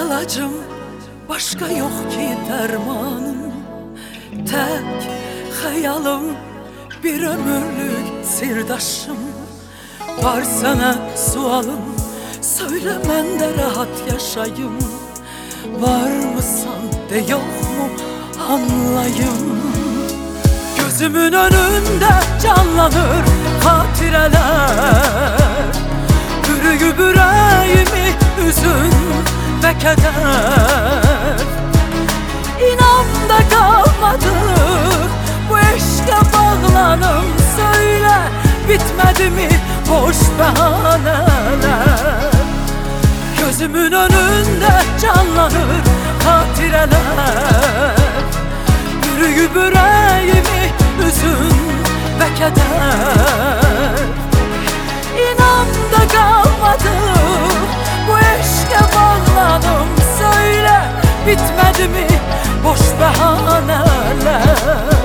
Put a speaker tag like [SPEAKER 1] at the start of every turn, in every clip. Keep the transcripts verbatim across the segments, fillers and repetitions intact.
[SPEAKER 1] Əlacım başqa yox ki dərmanım, tək xəyalım bir ömürlük sirdaşım. Var sənə sualım, söylə mən də rahat yaşayım. Var mısan de yox mu anlayım. Gözümün önündə canlanır xatirələr, bürüyüb ürəyimi üzün və kədər. İnan da qalmadı bu eşqə bağlanım, söylə bitmədi mi boş bəhanələr. Gözümün önündə canlanır xatirələr, bürüyüb ürəyimi üzün və kədər. İnan da qalmadı bu eşqə bağlanım, söylə bitmədi mi boş bəhanələr.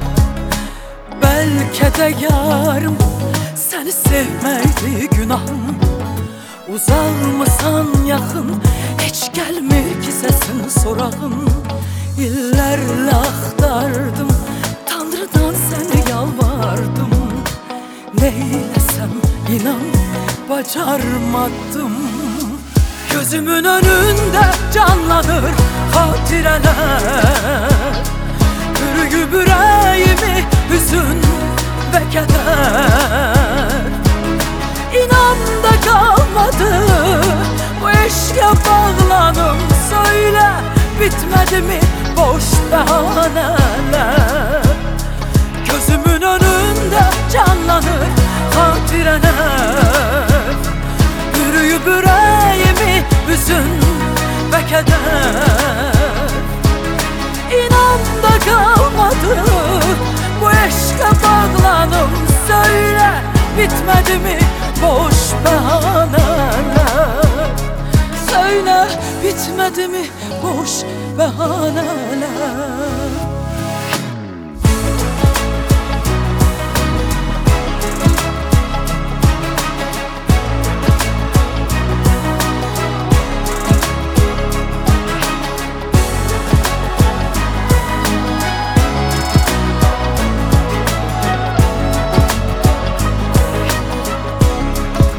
[SPEAKER 1] Bəlkə də yarım səni sevməkdi günahım, uzalmısan yaxın, heç gəlmir ki səsin sorağım. İllərlə axtardım, Tanrıdan səni yalvardım, neyləsəm inan bacarmadım. Gözümün önündə canlanır xatirələr, bürüyüb ürəyimi hüzün və kədər. İnan da qalmadı bu eşqə bağlanım, söylə bitmədi mi boş bəhanələr. Gözümün önündə canlanır xatirələr, bürüyüb ürəyimi hüzün və kədər. İnan da qalmadı bu eşqə bağlanım, söylə bitmədi mi boş bəhanələr. Söylə bitmədi mi boş bəhanələr.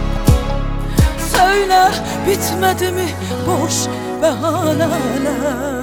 [SPEAKER 1] Bitmədi mi boş bəhanələr.